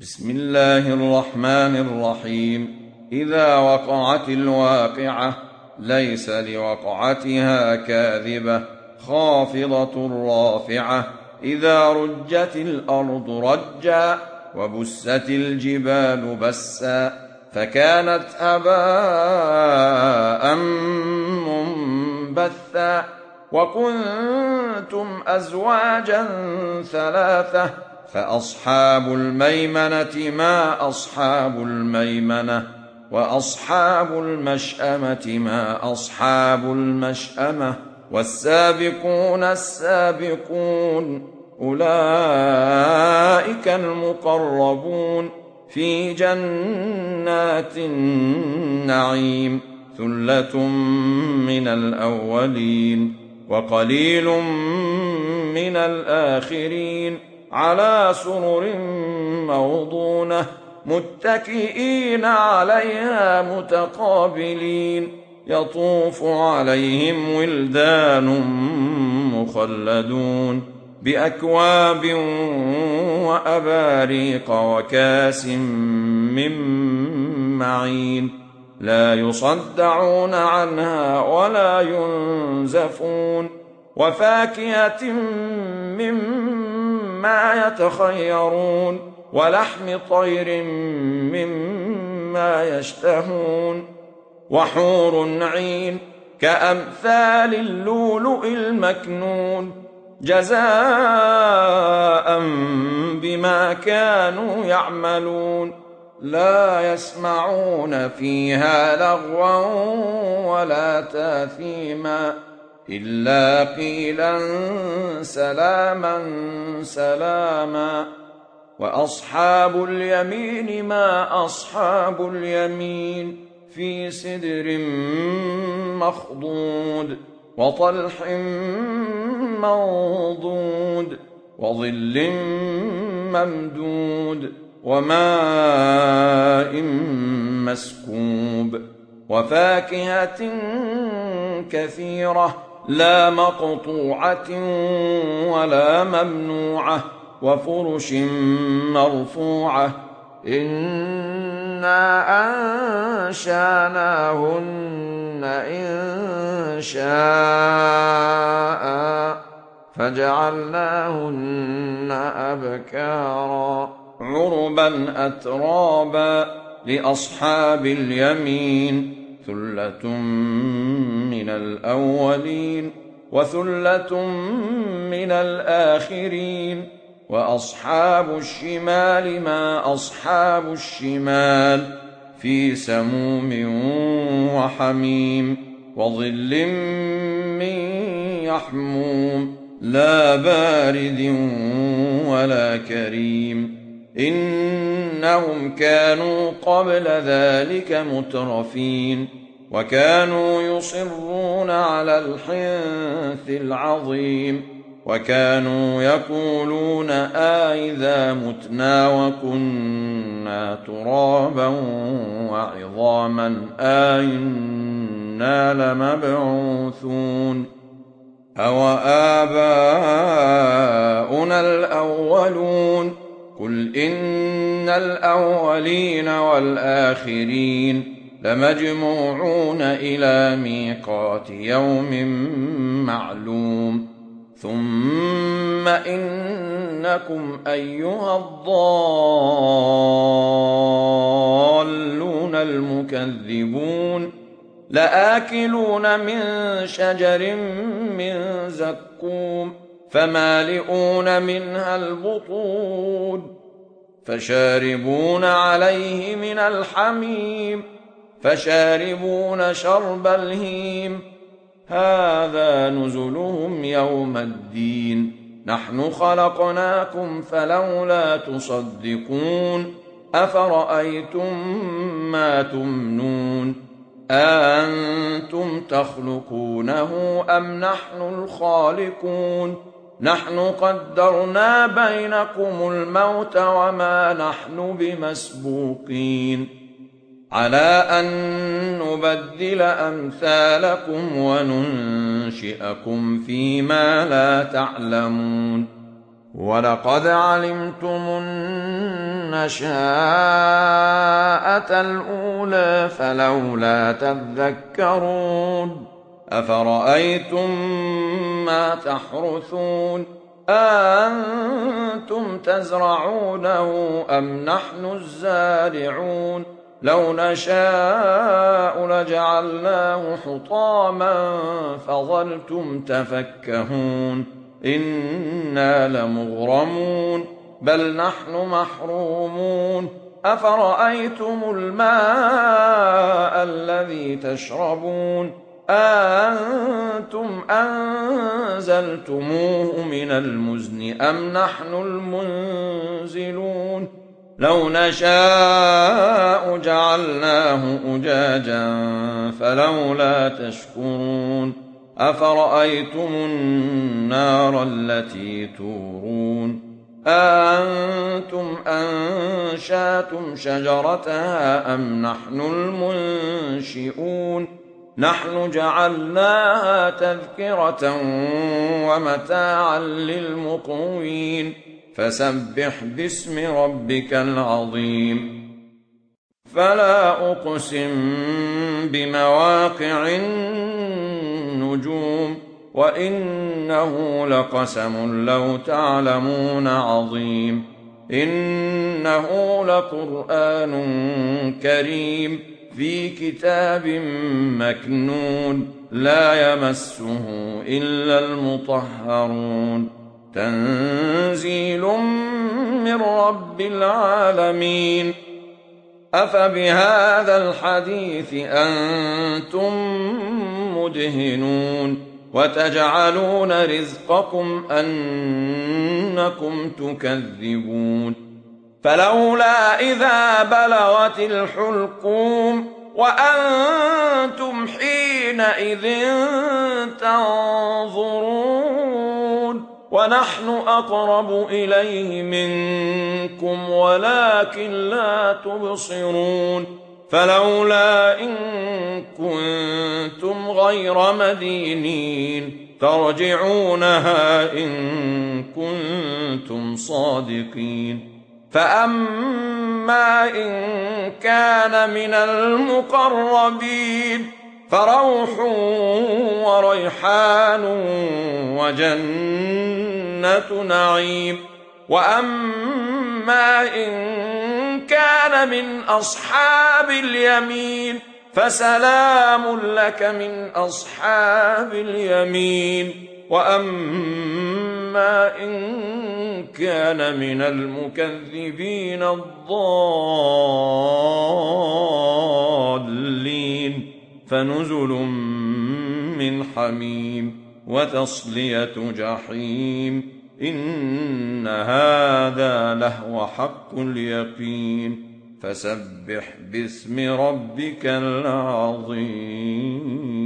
بسم الله الرحمن الرحيم. إذا وقعت الواقعة ليس لوقعتها كاذبة خافضة رافعة. إذا رجت الأرض رجا وبست الجبال بسا فكانت هباء منبثا وكنتم أزواجا ثلاثة فأصحاب الميمنة ما أصحاب الميمنة وأصحاب المشأمة ما أصحاب المشأمة والسابقون السابقون أولئك المقربون في جنات النعيم ثلة من الأولين وقليل من الآخرين على سرر موضونة متكئين عليها متقابلين يطوف عليهم ولدان مخلدون بأكواب وأباريق وكاس من معين لا يصدعون عنها ولا ينزفون وفاكهة مما يتخيرون ولحم طير مما يشتهون وحور عين كأمثال اللؤلؤ المكنون جزاء بما كانوا يعملون لا يسمعون فيها لغوا ولا تاثيما إلا قيلا سلاما سلاما. وأصحاب اليمين ما أصحاب اليمين في سدر مخضود وطلح منضود وظل ممدود وماء مسكوب وفاكهة كثيرة لا مقطوعة ولا ممنوعة وفرش مرفوعة إنا أنشأناهن إن شاء فجعلناهن أبكارا عربا أترابا لأصحاب اليمين ثلة من الأولين وثلة من الآخرين. وأصحاب الشمال ما أصحاب الشمال في سموم وحميم وظل من يحموم لا بارد ولا كريم إنهم كانوا قبل ذلك مترفين وكانوا يصرون على الحنث العظيم وكانوا يقولون أإذا متنا وكنا ترابا وعظاما أإنا لمبعوثون أوآباؤنا الأولون قل إن الأولين والآخرين لمجموعون إلى ميقات يوم معلوم ثم إنكم أيها الضالون المكذبون لآكلون من شجر من زقوم فمالئون منها البطون فشاربون عليه من الحميم فشاربون شرب الهيم هذا نزلهم يوم الدين نحن خلقناكم فلولا تصدقون أفرأيتم ما تمنون أأنتم تخلقونه أم نحن الخالقون نحن قدرنا بينكم الموت وما نحن بمسبوقين على أن نبدل أمثالكم وننشئكم فيما لا تعلمون ولقد علمتم النشاءة الأولى فلولا تذكرون أفرأيتم ما تحرثون أأنتم تزرعونه أم نحن الزارعون لو نشاء لجعلناه حطاما فظلتم تفكهون إنا لمغرمون بل نحن محرومون أفرأيتم الماء الذي تشربون أأنتم أنزلتموه من المزن أم نحن المنزلون لو نشاء جعلناه أجاجا فلولا تشكرون أفرأيتم النار التي تورون أأنتم أنشأتم شجرتها أم نحن المنشئون نحن جعلناها تذكرة ومتاعا للمقوين فسبح باسم ربك العظيم فلا أقسم بمواقع النجوم وإنه لقسم لو تعلمون عظيم إنه لقرآن كريم في كتاب مكنون لا يمسه إلا المطهرون تنزيل من رب العالمين أفبهذا الحديث أنتم مدهنون وتجعلون رزقكم أنكم تكذبون فلولا إذا بلغت الحلقوم وأنتم حينئذ تنظرون ونحن أقرب إليه منكم ولكن لا تبصرون فلولا إن كنتم غير مدينين ترجعونها إن كنتم صادقين فأما إن كان من المقربين فروح وريحان وجنة نعيم وأما إن كان من أصحاب اليمين فسلام لك من أصحاب اليمين وأما إن كان من المكذبين الضالين فنزل من حميم وتصلية جحيم إن هذا لهو حق اليقين فسبح باسم ربك العظيم